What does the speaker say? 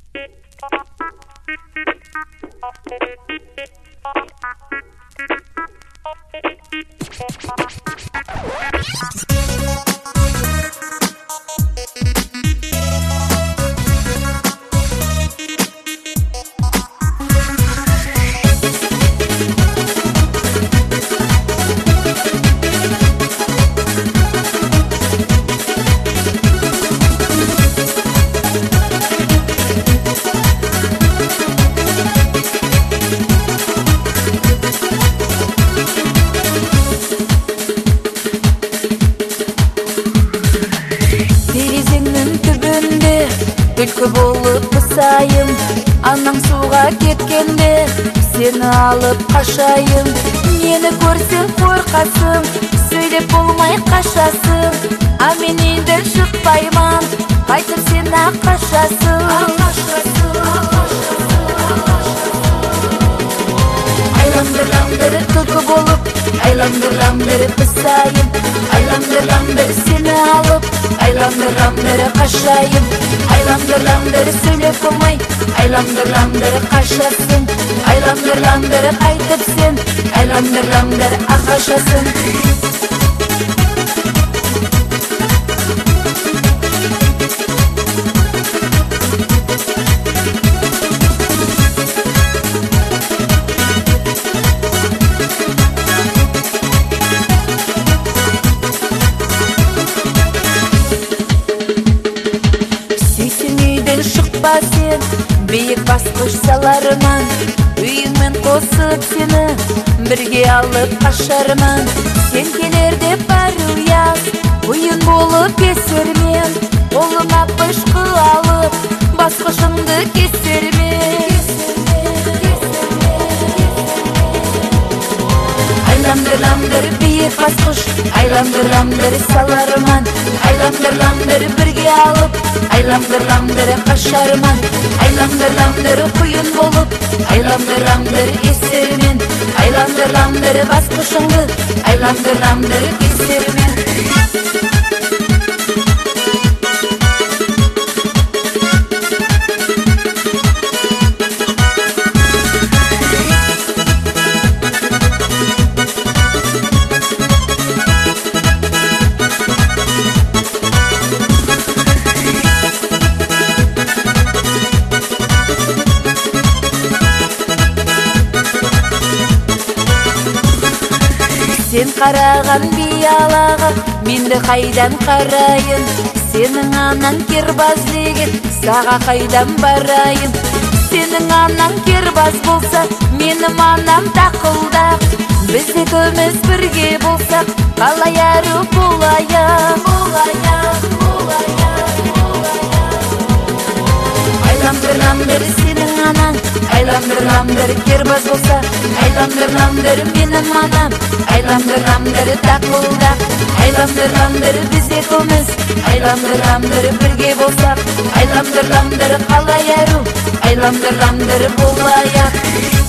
Күлкі болып пысайым, анам суға кеткенде сені алып қашайым. Мені көрсең қорқасың, сөйлеп болмай қашасың. А мен үйден шықпаймын, қайтып сені қашасың. Айламдыр-ламдыр күлкі болып, айламдыр-ламдыр пысайым. Айламдыр-ламдыр сені алып, айламдыр-ламдыр қашайым. Айламдыр-ламдыр сөйлеп болмай, айламдыр-ламдыр қашасың. Айламдыр-ламдыр қайтып сен, айламдыр-ламдыр қашасың. Шықпа сен, биік басқыш саларман. Үйіңмен қосып сені, бірге алып қашарман. Сен келер деп бар ұяз, ойын болып кесермен. Қолыма пышқы алып, басқышыңды кесермен. Айламдыр-ламдыр биік басқыш, айламдыр-ламдыр саларман. Айламдыр-ламдыр бірге алып, айламдыр-ламдыр қашарман. Айламдыр-ламдыр құйын болып, айламдыр-ламдыр есермен. Айламдыр-ламдыр басқышыңды, айламдыр-ламдыр кесермен. Сен қараған биялаға, менді қайдан қарайын. Сенің анаң кербаз деген, саға қайдан барайын. Сенің анаң кербаз болса, менің анам тақылдақ. Біз екеуміз бірге болсақ, қалай әрі болайық. Айламдыр-ламдыр сенің анаң, айламдыр-ламдыр кербаз болса, айламдыр-ламдыр менің анам. Айламдыр-ламдыр тақылдақ, айламдыр-ламдыр біз екеуміз, айламдыр-ламдыр бірге болсақ, айламдыр-ламдыр қалай әрі, айламдыр-ламдыр болайық.